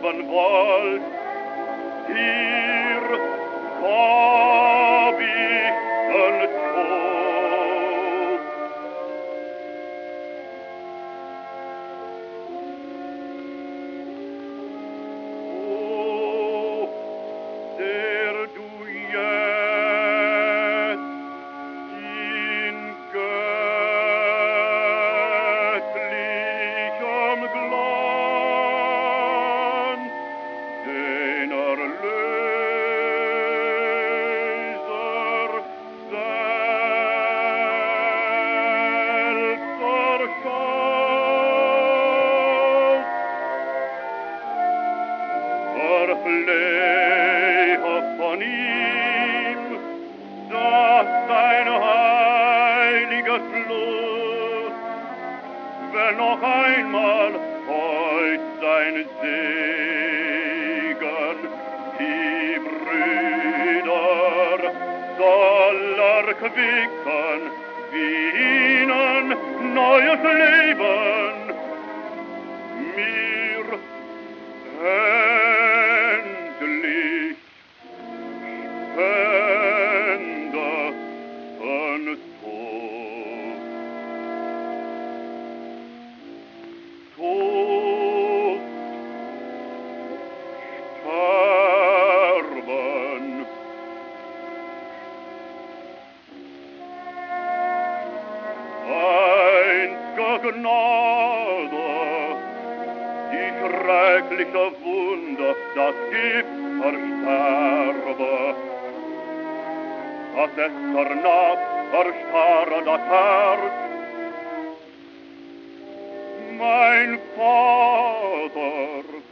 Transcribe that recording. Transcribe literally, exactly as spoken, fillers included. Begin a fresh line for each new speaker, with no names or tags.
sterben wollt, hier hab ich den Tod. Oh, der du jetzt in göttlichem Glanz den Erlöser selbst erschaust. Verflehe von ihm, dass dein heiliges Fluss, wenn noch einmal heut sein Segen die Brüder soll erquicken, wie ihnen neues Leben mir endlich spende an Tod. Tod, sterben, einz'ge Gnade, die schreckliche Wunde, das Gift versterbe, dass es zur Nacht verstarre das Herz. Mein Vater,